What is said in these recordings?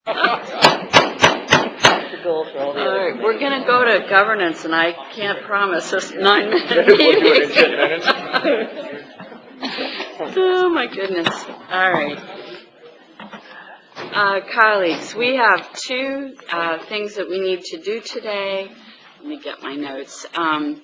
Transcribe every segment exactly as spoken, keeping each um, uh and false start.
All right, we're going to go to governance, and I can't promise us nine-minute meetings. Oh, my goodness. All right. Uh, colleagues, we have two uh, things that we need to do today. Let me get my notes. Um,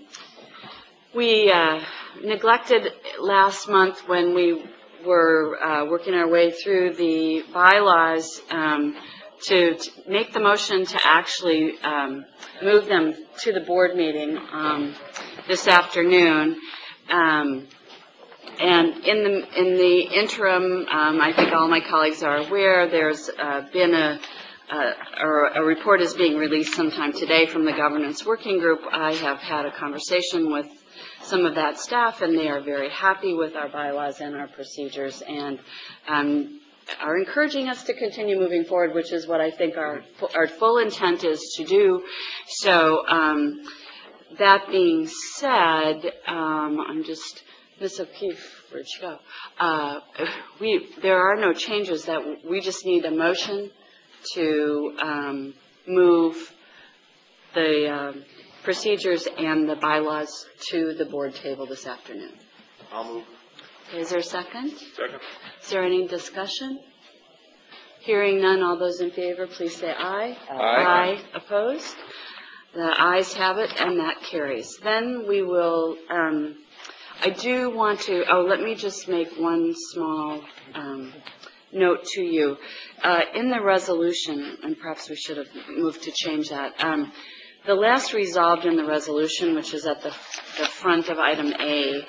we uh, neglected last month when we were uh, working our way through the bylaws um, to, to make the motion to actually um, move them to the board meeting um, this afternoon. Um, and in the in the interim, um, I think all my colleagues are aware, there's uh, been a, a, a report is being released sometime today from the governance working group. I have had a conversation with some of that staff, and they are very happy with our bylaws and our procedures, and um, are encouraging us to continue moving forward, which is what I think our our full intent is to do. So um, that being said, um, I'm just Miz O'Keefe, where'd she go? Uh, we there are no changes. That we just need a motion to um, move the um, procedures and the bylaws to the board table this afternoon. I'll move. Okay, is there a second? Second. Is there any discussion? Hearing none, all those in favor, please say aye. Aye. Aye. Opposed? The ayes have it, and that carries. Then we will, um, I do want to, oh, let me just make one small um, note to you. Uh, in the resolution, and perhaps we should have moved to change that, um, the last resolved in the resolution, which is at the, the front of item A,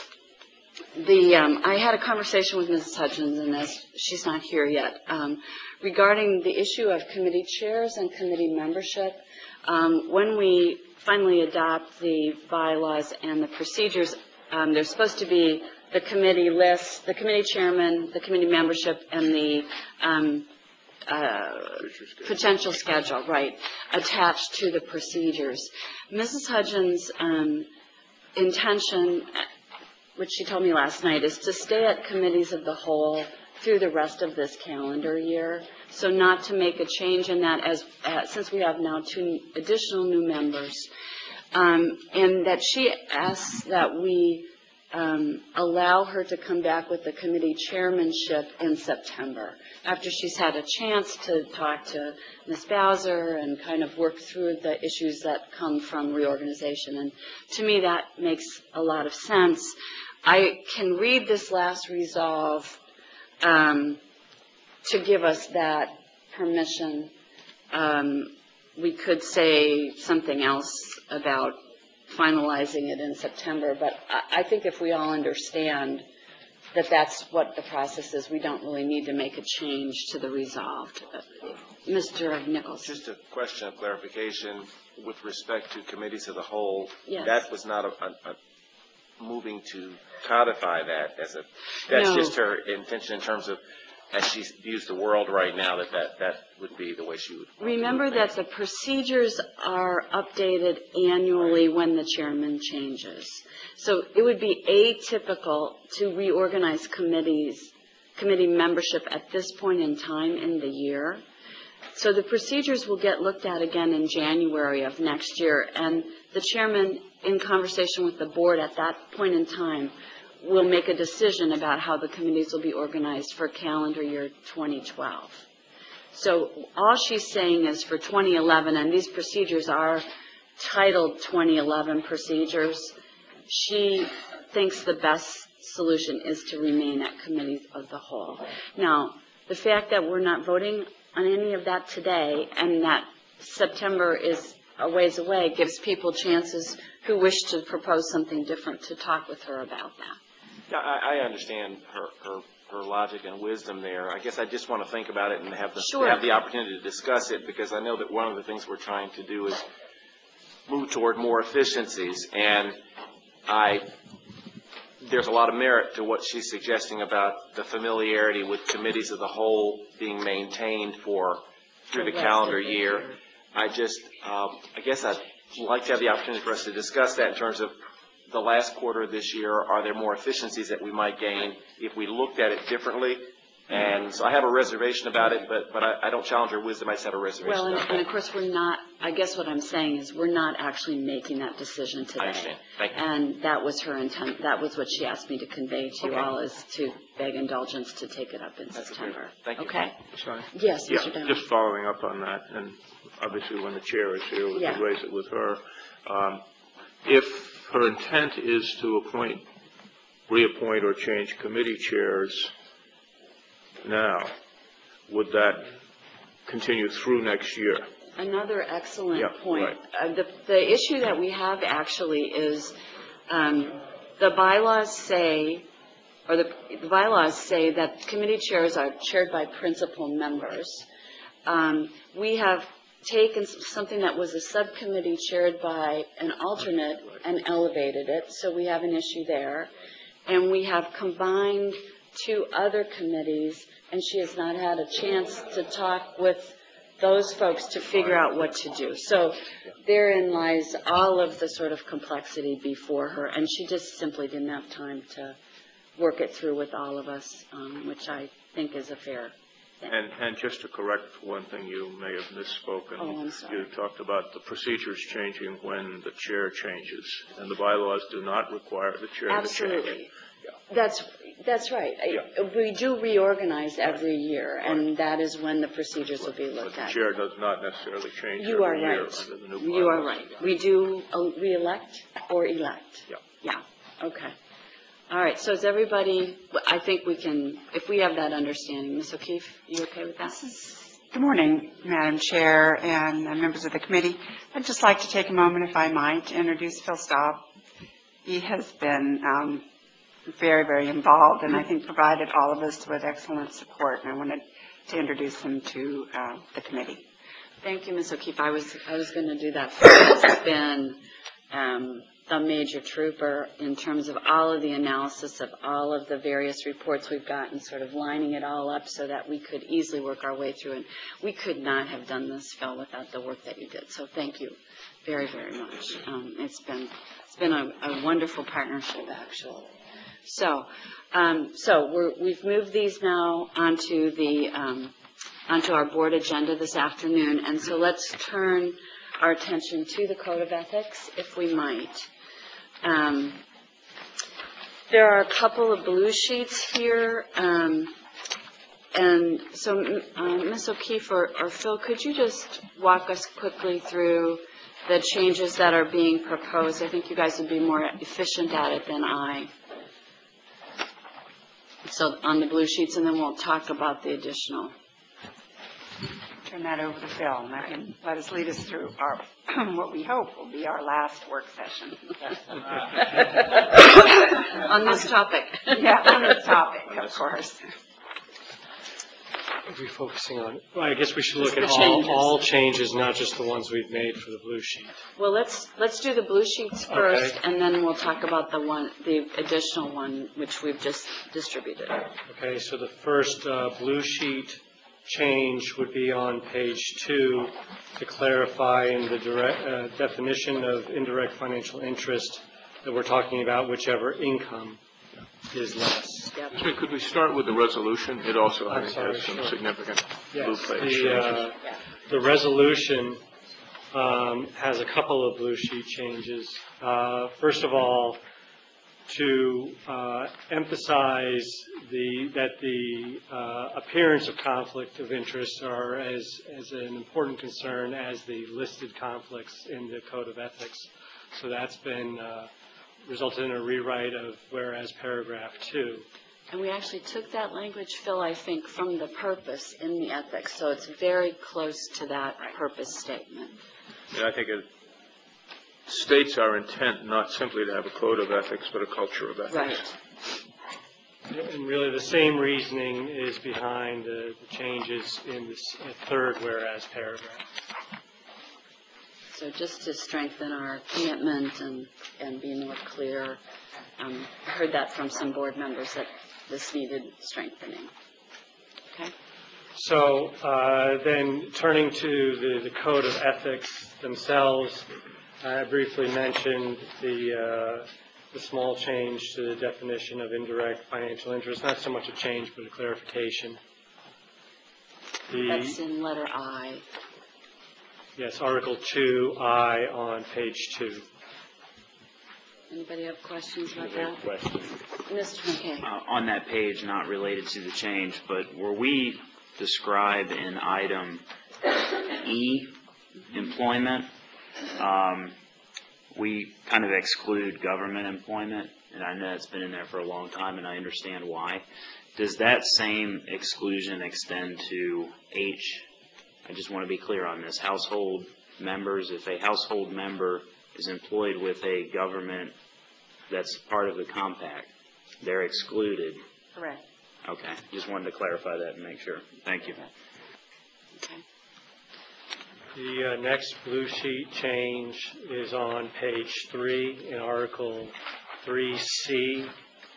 the um, I had a conversation with Missus Hudgens, and as she's not here yet, um, regarding the issue of committee chairs and committee membership. Um, when we finally adopt the bylaws and the procedures, um, there's supposed to be the committee list, the committee chairman, the committee membership, and the um, Uh, potential schedule, right, attached to the procedures. Missus Hudgens' um, intention, which she told me last night, is to stay at committees of the whole through the rest of this calendar year, so not to make a change in that, as uh, since we have now two additional new members, um, and that she asks that we Um, allow her to come back with the committee chairmanship in September, after she's had a chance to talk to Miz Bowser and kind of work through the issues that come from reorganization. And to me, that makes a lot of sense. I can read this last resolve um, to give us that permission. Um, we could say something else about finalizing it in September, but I think if we all understand that that's what the process is, we don't really need to make a change to the resolved. Mister Nichols. Just a question of clarification with respect to committees of the whole. Yes. That was not a, a, a moving to codify that as a, that's no. just her intention in terms of, as she views the world right now, that, that that would be the way she would. Remember that the procedures are updated annually when the chairman changes. So it would be atypical to reorganize committees, committee membership at this point in time in the year. So the procedures will get looked at again in January of next year, and the chairman, in conversation with the board at that point in time, will make a decision about how the committees will be organized for calendar year twenty twelve. So all she's saying is for twenty eleven, and these procedures are titled twenty eleven procedures, she thinks the best solution is to remain at committees of the whole. Now, the fact that we're not voting on any of that today, and that September is a ways away, gives people chances who wish to propose something different to talk with her about that. Yeah, I, I understand her, her her logic and wisdom there. I guess I just want to think about it and have the sure. have the opportunity to discuss it, because I know that one of the things we're trying to do is move toward more efficiencies, and I there's a lot of merit to what she's suggesting about the familiarity with committees of the whole being maintained for through the calendar year. I just um, I guess I'd like to have the opportunity for us to discuss that in terms of the last quarter of this year. Are there more efficiencies that we might gain if we looked at it differently And so I have a reservation about it, but, but I, I don't challenge her wisdom. I just have a reservation Well, and, about and that. of course, we're not, I guess what I'm saying is we're not actually making that decision today. I understand. Thank you. And that was her intent, that was what she asked me to convey to you Okay. all, is to beg indulgence to take it up in That's September. agreeable. Thank you. Okay? Sorry. Yes, Yeah, Mister Down. just following up on that, and obviously when the chair is here, we Yeah. can raise it with her. Um, If her intent is to appoint, reappoint or change committee chairs now, would that continue through next year? Another excellent Yeah, point. right. Uh, the, the issue that we have actually is um, the bylaws say, or the, the bylaws say that committee chairs are chaired by principal members. Um, we have taken something that was a subcommittee chaired by an alternate and elevated it, so we have an issue there. And we have combined two other committees, and she has not had a chance to talk with those folks to figure out what to do. So therein lies all of the sort of complexity before her, and she just simply didn't have time to work it through with all of us, um, which I think is a fair thing. And, and just to correct one thing, you may have misspoken. Oh, I'm sorry. You talked about the procedures changing when the chair changes, and the bylaws do not require the chair to change. Absolutely. That's, that's right. I- Yeah. We do reorganize every year, and that is when the procedures will be But looked the at. chair does not necessarily change You are every year right. under the new bylaws. You are right. We do uh, re-elect or elect. Yeah. Yeah, okay. All right, so is everybody, I think we can, if we have that understanding. Miz O'Keefe, you okay with that? Good morning, Madam Chair and uh, members of the committee. I'd just like to take a moment, if I might, to introduce Phil Staub. He has been um, very, very involved, and I think provided all of us with excellent support, and I wanted to introduce him to uh, the committee. Thank you, Miz O'Keefe. I was, I was going to do that first. It's been um, a major trooper in terms of all of the analysis of all of the various reports we've gotten, sort of lining it all up so that we could easily work our way through. And we could not have done this, Phil, without the work that you did. So thank you very, very much. Um, it's been it's been a, a wonderful partnership, actually. So, um, so we're, we've moved these now onto the um, onto our board agenda this afternoon, and so let's turn our attention to the Code of Ethics, if we might. Um, there are a couple of blue sheets here, um, and so uh, Miz O'Keefe or, or Phil, could you just walk us quickly through the changes that are being proposed? I think you guys would be more efficient at it than I. So on the blue sheets, and then we'll talk about the additional. Turn that over to Phil, and let him let us lead us through our what we hope will be our last work session. On this topic. Yeah, on this topic, of course. Are we focusing on, well, I guess we should look Just at the all, changes. all changes, not just the ones we've made for the blue sheet. Well, let's, let's do the blue sheets first, Okay. and then we'll talk about the one, the additional one, which we've just distributed. Okay, so the first uh, blue sheet change would be on page two to clarify in the direct, uh, definition of indirect financial interest that we're talking about whichever income is less. Yep. So could we start with the resolution? It also, I I'm think, sorry, has some sure. significant blue Yes, page the, changes. uh, the resolution um, has a couple of blue sheet changes. Uh, First of all, to uh, emphasize the, that the uh, appearance of conflict of interest are as, as an important concern as the listed conflicts in the Code of Ethics. So that's been uh, resulted in a rewrite of whereas paragraph two. And we actually took that language, Phil, I think, from the purpose in the ethics, so it's very close to that purpose statement. And I think it states our intent not simply to have a code of ethics, but a culture of ethics. Right. And really the same reasoning is behind the, the changes in this uh, third whereas paragraph. So just to strengthen our commitment and, and be more clear, um, I heard that from some board members that this needed strengthening. Okay? So uh, then turning to the, the Code of Ethics themselves, I briefly mentioned the, uh, the small change to the definition of indirect financial interest, not so much a change, but a clarification. That's The, in letter I. yes, Article two, I on page two. Anybody have questions about Very that? question. Mister McKay? Uh, on that page, not related to the change, but were we described in item E, employment, um, we kind of exclude government employment, and I know it's been in there for a long time, and I understand why. Does that same exclusion extend to H? I just want to be clear on this. Household members, if a household member is employed with a government that's part of the compact, they're excluded. Correct. Okay, just wanted to clarify that and make sure. Thank you. Okay. The uh, next blue sheet change is on page three in Article three C.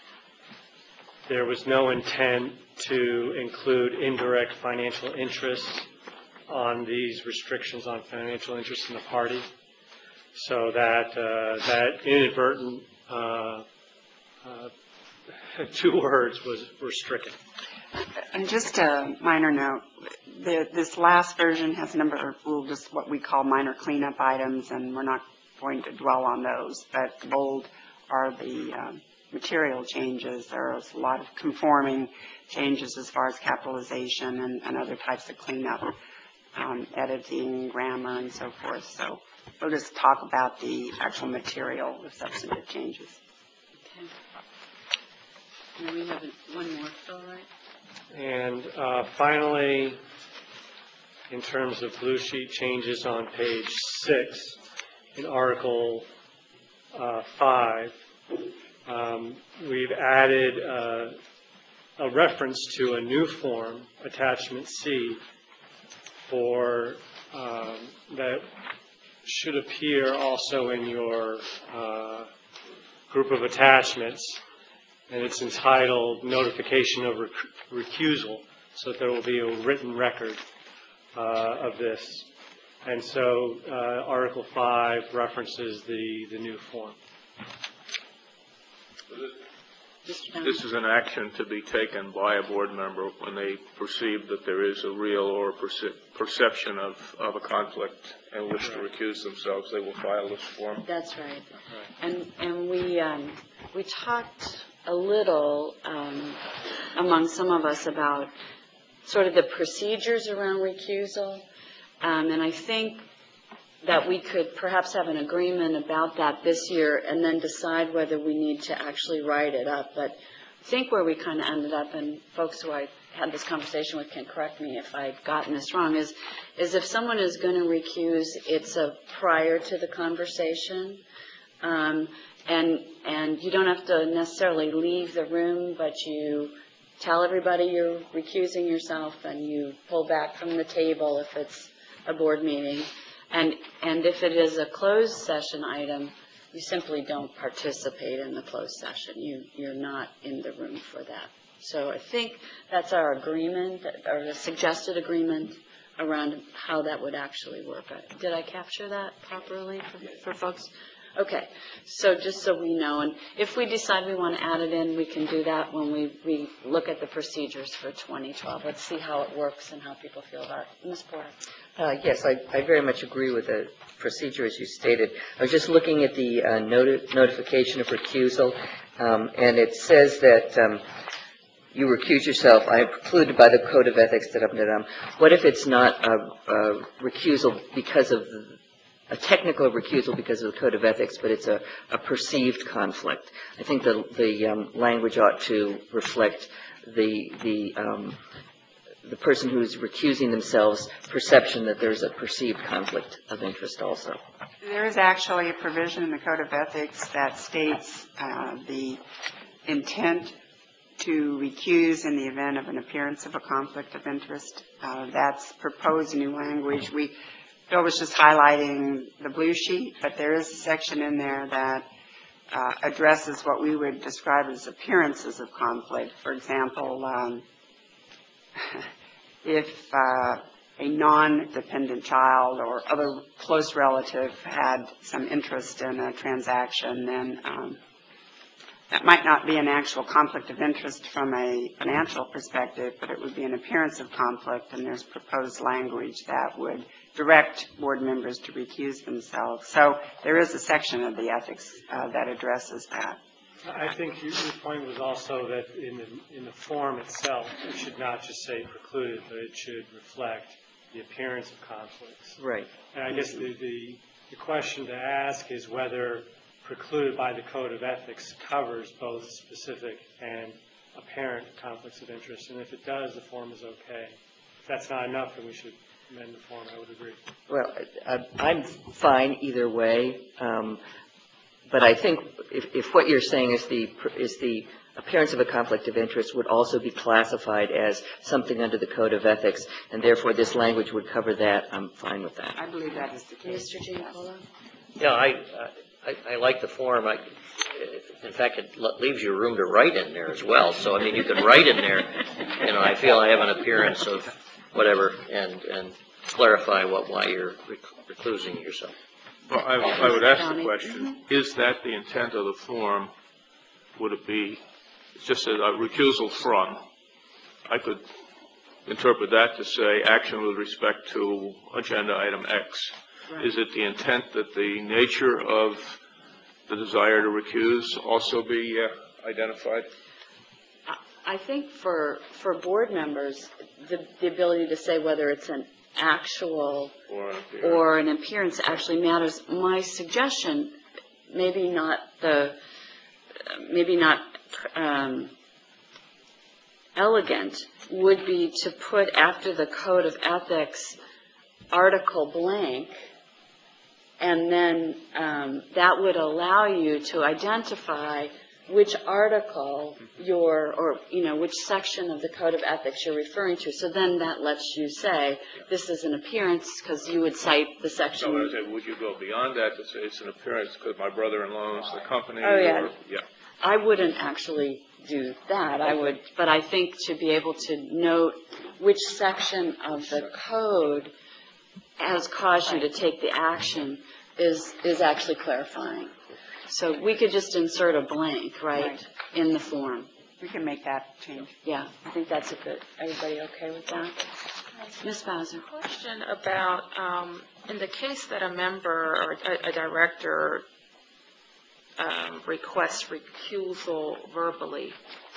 There was no intent to include indirect financial interests on these restrictions on financial interest in the party, so that uh, that inadvertent uh, uh, two words was were stricken. And just a minor note, the, this last version has a number of, well, just what we call minor cleanup items, and we're not going to dwell on those, but bold are the um, material changes. There's a lot of conforming changes as far as capitalization and, and other types of cleanup, um, editing, grammar, and so forth. So we'll just talk about the actual material, the substantive changes. Okay. And we have one more, Phil, right? And uh, finally, in terms of blue sheet changes on page six, in Article uh, five, um, we've added uh, a reference to a new form, Attachment C, for um, that should appear also in your uh, group of attachments. And it's entitled Notification of Rec- Recusal, so that there will be a written record uh, of this. And so uh, Article five references the, the new form. This is an action to be taken by a board member when they perceive that there is a real or perce- perception of, of a conflict and wish to recuse themselves. They will file this form. That's right. And and we um, we talked a little um, among some of us about sort of the procedures around recusal, um, and I think that we could perhaps have an agreement about that this year and then decide whether we need to actually write it up. But I think where we kind of ended up, and folks who I had this conversation with can correct me if I've gotten this wrong, is is if someone is going to recuse, it's a prior to the conversation. Um, and and you don't have to necessarily leave the room, but you tell everybody you're recusing yourself and you pull back from the table if it's a board meeting. And and if it is a closed session item, you simply don't participate in the closed session. You, you're not in the room for that. So I think that's our agreement, or the suggested agreement around how that would actually work. Did I capture that properly for, for folks? Okay, so just so we know, and if we decide we want to add it in, we can do that when we, we look at the procedures for twenty twelve. Let's see how it works and how people feel about it. Miz Porter. Uh, yes, I, I very much agree with the procedure as you stated. I was just looking at the uh, noti- notification of recusal, um, and it says that um, you recuse yourself. I am precluded by the Code of Ethics. Da, da, da, da. What if it's not a, a recusal because of the, a technical recusal because of the Code of Ethics, but it's a, a perceived conflict? I think the, the um, language ought to reflect the the um, the person who's recusing themselves perception that there's a perceived conflict of interest also. There is actually a provision in the Code of Ethics that states uh, the intent to recuse in the event of an appearance of a conflict of interest. Uh, that's proposed new language. We, Bill was just highlighting the blue sheet, but there is a section in there that uh, addresses what we would describe as appearances of conflict. For example, um, if uh, a non-dependent child or other close relative had some interest in a transaction, then um, that might not be an actual conflict of interest from a financial perspective, but it would be an appearance of conflict, and there's proposed language that would direct board members to recuse themselves. So there is a section of the ethics uh, that addresses that. I think your your point was also that in the, in the form itself, it should not just say precluded, but it should reflect the appearance of conflicts. Right. And I guess the, the, the question to ask is whether precluded by the Code of Ethics covers both specific and apparent conflicts of interest. And if it does, the form is okay. If that's not enough, then we should amend the form. I would agree. Well, I- I'm fine either way, um, but I think if, if what you're saying is the, is the appearance of a conflict of interest would also be classified as something under the Code of Ethics, and therefore this language would cover that, I'm fine with that. I believe that is the case. Mister Giancola? Yeah, I, I, I like the form. I, in fact, it leaves you room to write in there as well. So, I mean, you can write in there, you know, I feel I have an appearance of whatever, and, and clarify what, why you're reclusing yourself. Well, I, I would ask the question, is that the intent of the form? Would it be, it just says a recusal from? I could interpret that to say action with respect to agenda item X. Right. Is it the intent that the nature of the desire to recuse also be uh, identified? I think for, for board members, the, the ability to say whether it's an actual or an appearance, or an appearance actually matters. My suggestion, maybe not the, maybe not um, elegant, would be to put after the Code of Ethics article blank, and then um, that would allow you to identify which article you're, or, you know, which section of the Code of Ethics you're referring to. So then that lets you say, this is an appearance, because you would cite the section. So I would say, would you go beyond that to say it's an appearance because my brother-in-law owns the company? Oh, yeah. Or, yeah. I wouldn't actually do that. I would, but I think to be able to note which section of the code has caused you to take the action is, is actually clarifying. So we could just insert a blank, right, Right. in the form. We can make that change. Yeah, I think that's a good, everybody okay with that? Miz Bowser? Question about, um, in the case that a member or a, a director um, requests recusal verbally,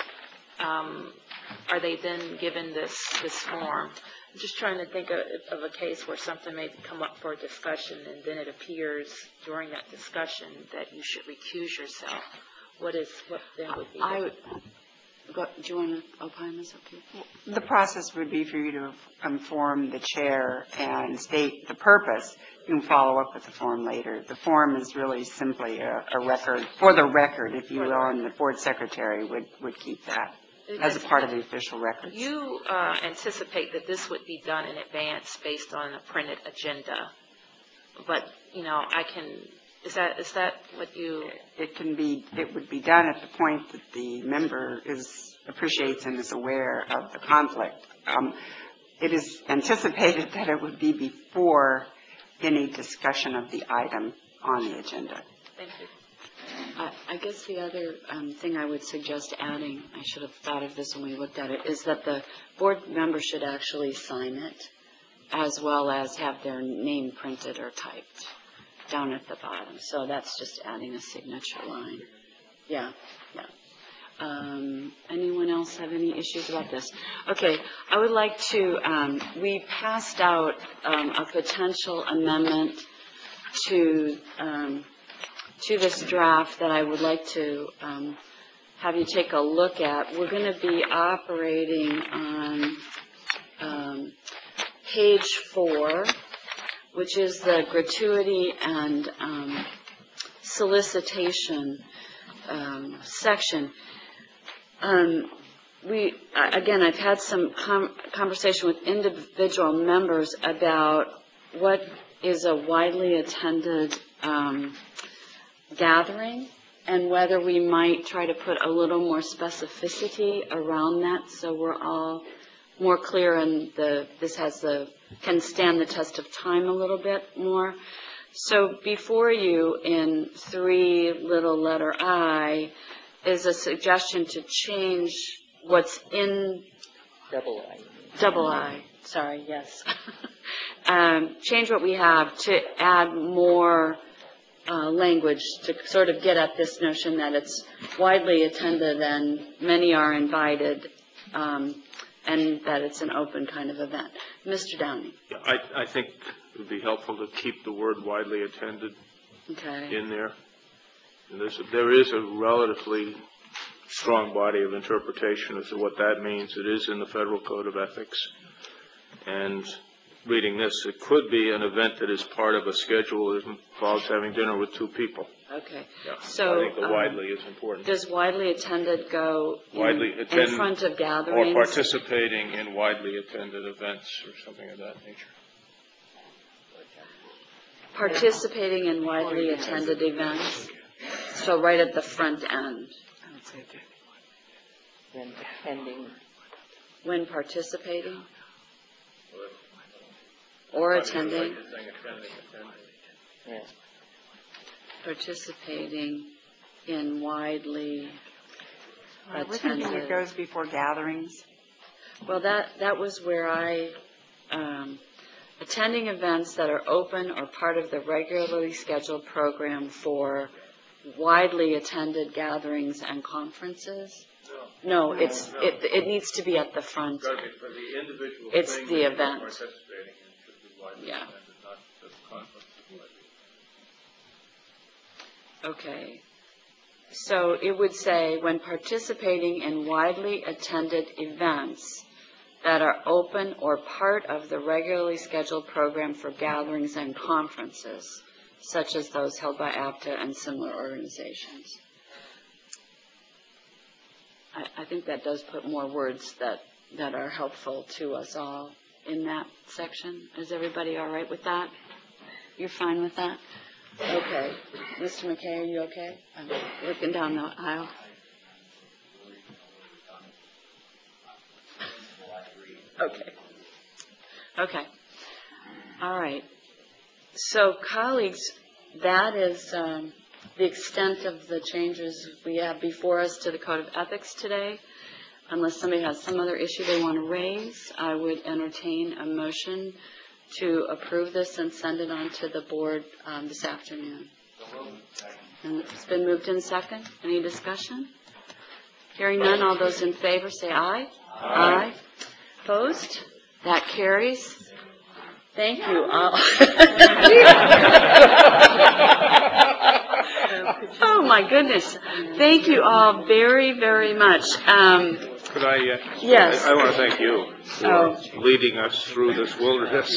um, are they then given this, this form? I'm just trying to think of, of a case where something may come up for a discussion and then it appears during that discussion that you should recuse yourself. What is, what then would be? I would, go, do you want to opine this? Okay. The process would be for you to inform the chair and state the purpose. You can follow up with the form later. The form is really simply a, a record, for the record, if you will, and the board secretary would, would keep that as a part of the official records. You uh, anticipate that this would be done in advance based on a printed agenda, but, you know, I can, is that, is that what you? It can be, it would be done at the point that the member is, appreciates and is aware of the conflict. Um, it is anticipated that it would be before any discussion of the item on the agenda. Thank you. I, I guess the other um, thing I would suggest adding, I should have thought of this when we looked at it, is that the board member should actually sign it, as well as have their name printed or typed down at the bottom. So that's just adding a signature line. Yeah, yeah. Um, anyone else have any issues about this? Okay, I would like to, um, we passed out um, a potential amendment to um, to this draft that I would like to um, have you take a look at. We're going to be operating on um, page four, which is the gratuity and um, solicitation um, section. Um, we, again, I've had some com- conversation with individual members about what is a widely attended um, gathering and whether we might try to put a little more specificity around that so we're all more clear and the this has the can stand the test of time a little bit more. So before you in three little letter I, is a suggestion to change what's in Double I. double I, sorry, yes. Um, change what we have to add more uh, language to sort of get at this notion that it's widely attended and many are invited, um, and that it's an open kind of event. Mister Downey. Yeah, I, I think it would be helpful to keep the word widely attended Okay. in there. And there's, there is a relatively strong body of interpretation as to what that means. It is in the Federal Code of Ethics. And reading this, it could be an event that is part of a schedule that involves having dinner with two people. Okay. Yeah. So, I think the um, widely is important. Does widely attended go in, Widely in attended front of Or gatherings? participating in widely attended events or something of that nature. Participating in widely attended events. So right at the front end. Then attending. When participating? Or attending? Yeah. Participating in widely Well, we're thinking it attended. goes before gatherings. Well, that, that was where I, um, attending events that are open or part of the regularly scheduled program for widely attended gatherings and conferences. No, it's, it, it needs to be at the front. For the individual It's thing the that you're event. participating in should be widely Yeah. attended, not just conferences. Okay. So it would say, when participating in widely attended events that are open or part of the regularly scheduled program for gatherings and conferences, such as those held by APTA and similar organizations. I, I think that does put more words that, that are helpful to us all in that section. Is everybody all right with that? You're fine with that? Okay. Mister McKay, are you okay? I'm looking down the aisle. Okay. Okay. All right. So, colleagues, that is um, the extent of the changes we have before us to the Code of Ethics today. Unless somebody has some other issue they want to raise, I would entertain a motion to approve this and send it on to the board um, this afternoon. And it's been moved in second. Any discussion? Hearing none, all those in favor say aye. Aye. Opposed? That carries. Thank you all. Oh, my goodness. Thank you all very, very much. Um, Could I, uh, Yes. I, I want to thank you for Oh. leading us through this wilderness,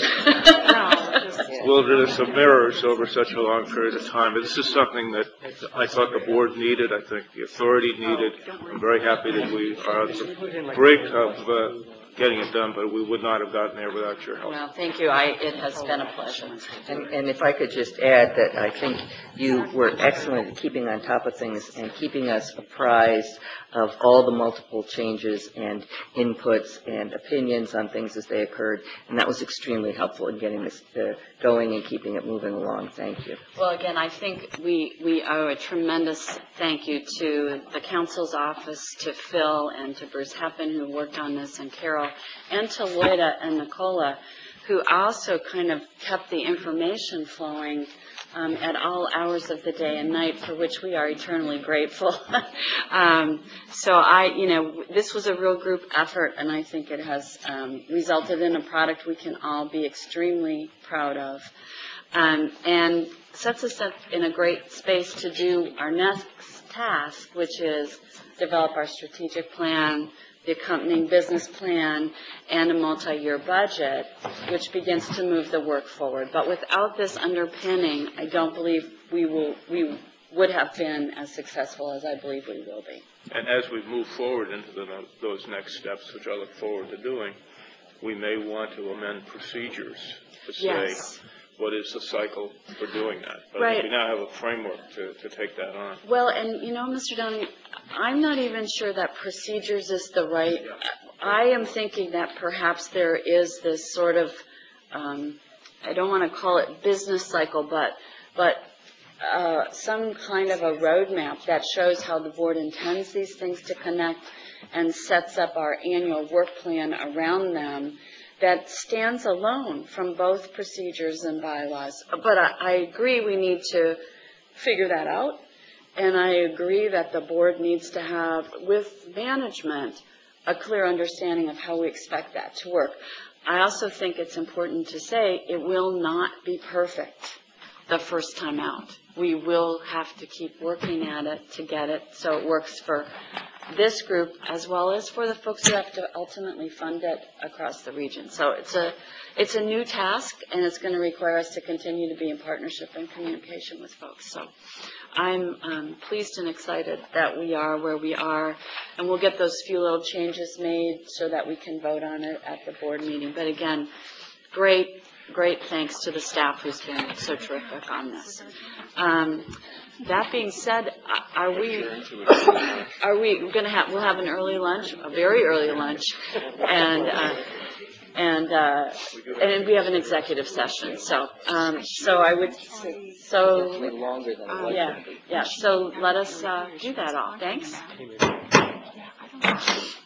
wilderness of mirrors over such a long period of time. This is something that I thought the board needed. I think the authority needed. I'm very happy that we are on the brink of uh, getting it done, but we would not have gotten there without your help. Well, thank you. I, it has been a pleasure. And, and if I could just add that I think you were excellent at keeping on top of things and keeping us apprised of all the multiple changes and inputs and opinions on things as they occurred, and that was extremely helpful in getting this uh, going and keeping it moving along. Thank you. Well, again, I think we, we owe a tremendous thank you to the council's office, to Phil and to Bruce Heppen, who worked on this, and Carol, and to Loida and Nicola, who also kind of kept the information flowing um, at all hours of the day and night, for which we are eternally grateful. um, so I, you know, this was a real group effort, and I think it has um, resulted in a product we can all be extremely proud of. Um, and sets us up in a great space to do our next task, which is develop our strategic plan, the accompanying business plan, and a multi-year budget, which begins to move the work forward. But without this underpinning, I don't believe we will, we would have been as successful as I believe we will be. And as we move forward into the, those next steps, which I look forward to doing, we may want to amend procedures to say, Yes. what is the cycle for doing that? But Right. we now have a framework to, to take that on. Well, and you know, Mister Downing, I'm not even sure that procedures is the right, I am thinking that perhaps there is this sort of, um, I don't want to call it business cycle, but, but uh, some kind of a roadmap that shows how the board intends these things to connect and sets up our annual work plan around them that stands alone from both procedures and bylaws. But I, I agree we need to figure that out, and I agree that the board needs to have, with management, a clear understanding of how we expect that to work. I also think it's important to say it will not be perfect the first time out. We will have to keep working at it to get it so it works for this group as well as for the folks who have to ultimately fund it across the region. So it's a it's a new task, and it's going to require us to continue to be in partnership and communication with folks. So I'm um, pleased and excited that we are where we are, and we'll get those few little changes made so that we can vote on it at the board meeting. But again, great, great thanks to the staff who's been so terrific on this. Um, that being said, are we are we going to have we'll have an early lunch, a very early lunch, and uh, and uh, and we have an executive session. So um, so I would so uh, yeah yeah. So let us uh, do that all. Thanks.